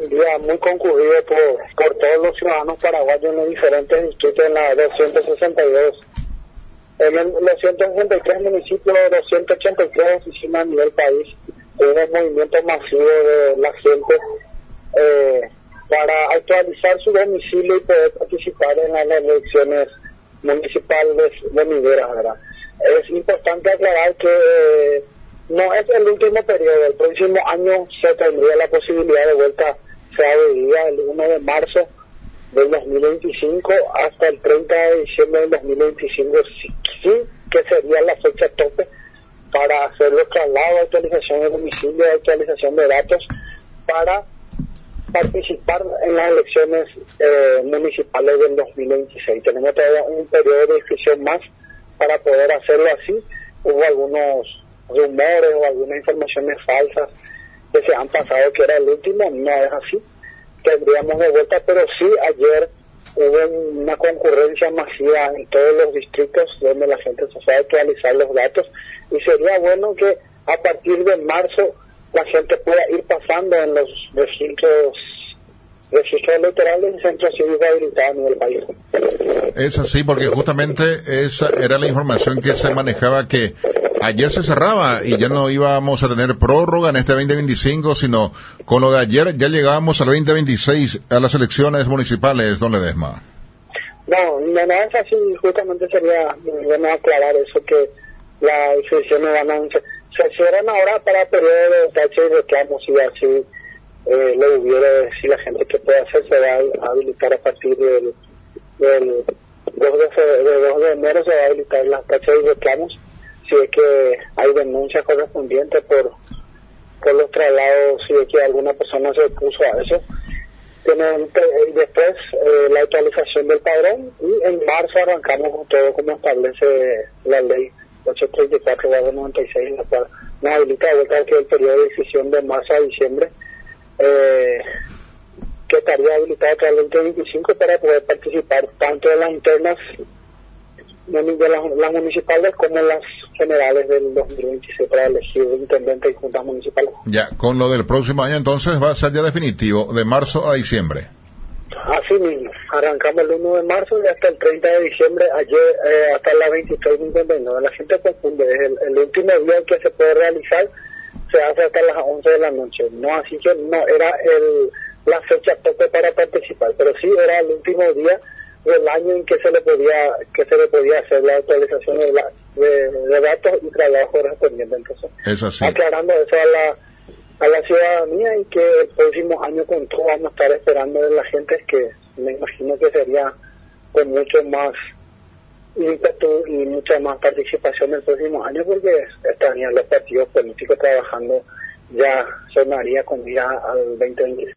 un día muy concurrido por todos los ciudadanos paraguayos en los diferentes distritos en la 262. En los 163 municipios, 283 oficinas a nivel país, hubo un movimiento masivo de la gente para actualizar su domicilio y poder participar en las elecciones municipales venideras, ¿verdad? Es importante aclarar que no es el último periodo. El próximo año se tendría la posibilidad de vuelta, se abriría el 1 de marzo del 2025 hasta el 30 de diciembre del 2025, sí que sería la fecha tope para hacer los traslados, actualización de domicilio, actualización de datos para participar en las elecciones municipales del 2026. Tenemos todavía un periodo de inscripción más para poder hacerlo así. Hubo algunos rumores o algunas informaciones falsas que se han pasado que era el último, no es así. Tendríamos de vuelta, pero sí ayer hubo una concurrencia masiva en todos los distritos donde la gente se fue a actualizar los datos, y sería bueno que a partir de marzo la gente pueda ir pasando en los registros electorales y centros cívicos habilitados a nivel país. Es así, porque justamente esa era la información que se manejaba, que ayer se cerraba y ya no íbamos a tener prórroga en este 2025, sino con lo de ayer ya llegábamos al 2026, a las elecciones municipales, don Ledesma. No es así. Justamente sería bueno aclarar eso, que las inscripciones se cierran ahora para periodo de tacha y reclamos, y así lo hubiera, si la gente que puede hacer se va a habilitar a partir del 2 de enero, se va a habilitar las tachas y reclamos si es que hay denuncias correspondientes por los traslados, si es que alguna persona se opuso a eso. Y después la actualización del padrón, y en marzo arrancamos con todo como establece la ley 834/96, la cual nos habilita de vuelta que el periodo de decisión de marzo a diciembre, que estaría habilitado hasta el 2025 para poder participar tanto en las internas de las municipales como en las generales del 2026 para elegir intendente y juntas municipales. Ya, con lo del próximo año entonces va a ser ya definitivo, de marzo a diciembre. Así mismo, arrancamos el 1 de marzo y hasta el 30 de diciembre, ayer hasta las 23:59. La gente confunde, es el último día que se puede realizar, se hace hasta las 11 de la noche. No, así que no era la fecha tope para participar, pero sí era el último día del año en que se le podía hacer la actualización de datos y trabajo correspondiente. Entonces, es así. Aclarando eso a la ciudadanía, y que el próximo año con todo vamos a estar esperando de la gente, que me imagino que sería con mucho más ímpetu y mucha más participación el próximo año, porque estarían los partidos políticos trabajando, ya sonaría con mira al 2026.